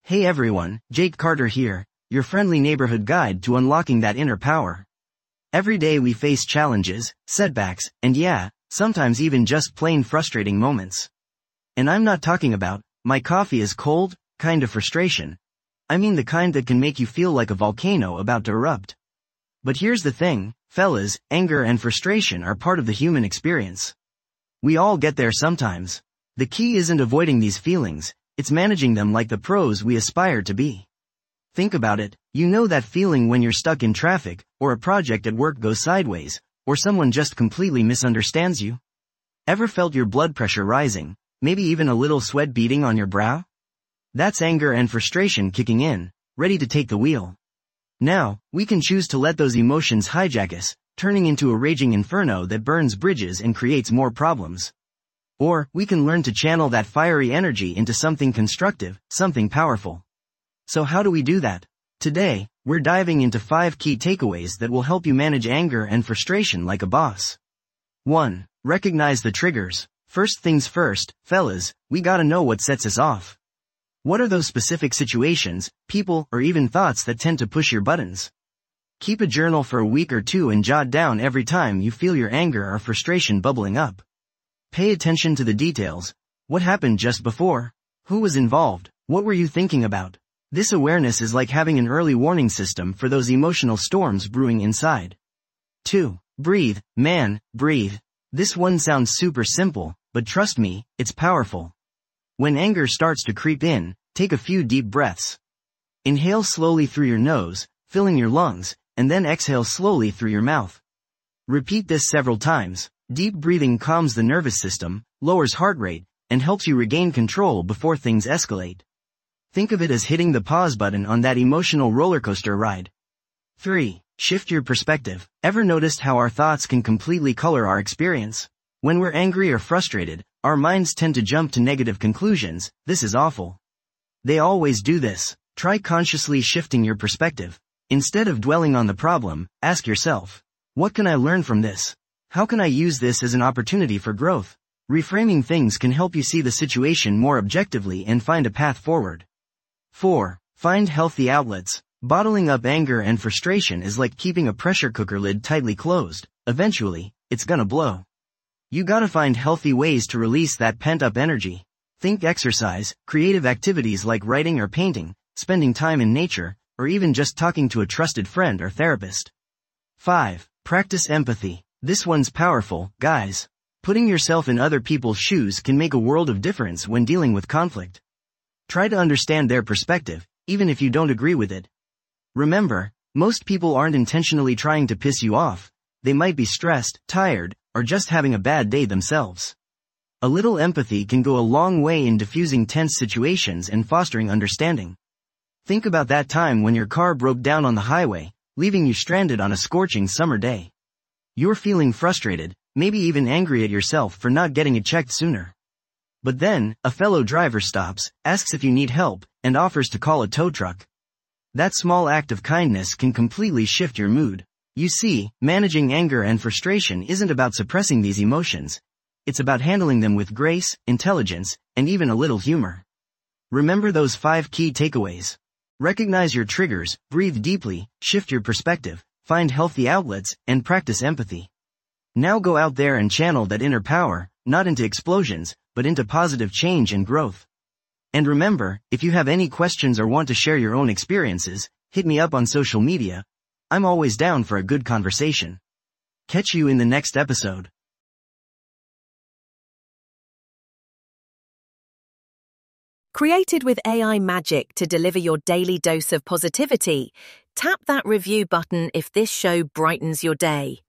Hey everyone, Jake Carter here, your friendly neighborhood guide to unlocking that inner power. Every day we face challenges, setbacks, and yeah, sometimes even just plain frustrating moments. And I'm not talking about, my coffee is cold, kind of frustration. I mean the kind that can make you feel like a volcano about to erupt. But here's the thing, fellas, anger and frustration are part of the human experience. We all get there sometimes. The key isn't avoiding these feelings, it's managing them like the pros we aspire to be. Think about it, you know that feeling when you're stuck in traffic, or a project at work goes sideways, or someone just completely misunderstands you? Ever felt your blood pressure rising, maybe even a little sweat beading on your brow? That's anger and frustration kicking in, ready to take the wheel. Now, we can choose to let those emotions hijack us, turning into a raging inferno that burns bridges and creates more problems. Or, we can learn to channel that fiery energy into something constructive, something powerful. So how do we do that? Today, we're diving into 5 key takeaways that will help you manage anger and frustration like a boss. 1. Recognize the triggers. First things first, fellas, we gotta know what sets us off. What are those specific situations, people, or even thoughts that tend to push your buttons? Keep a journal for a week or two and jot down every time you feel your anger or frustration bubbling up. Pay attention to the details. What happened just before? Who was involved? What were you thinking about? This awareness is like having an early warning system for those emotional storms brewing inside. 2. Breathe, man, breathe. This one sounds super simple, but trust me, it's powerful. When anger starts to creep in, take a few deep breaths. Inhale slowly through your nose, filling your lungs, and then exhale slowly through your mouth. Repeat this several times. Deep breathing calms the nervous system, lowers heart rate, and helps you regain control before things escalate. Think of it as hitting the pause button on that emotional roller coaster ride. 3. Shift your perspective. Ever noticed how our thoughts can completely color our experience? When we're angry or frustrated, our minds tend to jump to negative conclusions. This is awful. They always do this. Try consciously shifting your perspective. Instead of dwelling on the problem, ask yourself, what can I learn from this? How can I use this as an opportunity for growth? Reframing things can help you see the situation more objectively and find a path forward. 4. Find healthy outlets. Bottling up anger and frustration is like keeping a pressure cooker lid tightly closed. Eventually, it's gonna blow. You gotta find healthy ways to release that pent-up energy. Think exercise, creative activities like writing or painting, spending time in nature, or even just talking to a trusted friend or therapist. 5. Practice empathy. This one's powerful, guys. Putting yourself in other people's shoes can make a world of difference when dealing with conflict. Try to understand their perspective, even if you don't agree with it. Remember, most people aren't intentionally trying to piss you off. They might be stressed, tired, or just having a bad day themselves. A little empathy can go a long way in diffusing tense situations and fostering understanding. Think about that time when your car broke down on the highway, leaving you stranded on a scorching summer day. You're feeling frustrated, maybe even angry at yourself for not getting it checked sooner. But then, a fellow driver stops, asks if you need help, and offers to call a tow truck. That small act of kindness can completely shift your mood. You see, managing anger and frustration isn't about suppressing these emotions. It's about handling them with grace, intelligence, and even a little humor. Remember those 5 key takeaways. Recognize your triggers, breathe deeply, shift your perspective, find healthy outlets, and practice empathy. Now go out there and channel that inner power, not into explosions, but into positive change and growth. And remember, if you have any questions or want to share your own experiences, hit me up on social media. I'm always down for a good conversation. Catch you in the next episode. Created with AI magic to deliver your daily dose of positivity, tap that review button if this show brightens your day.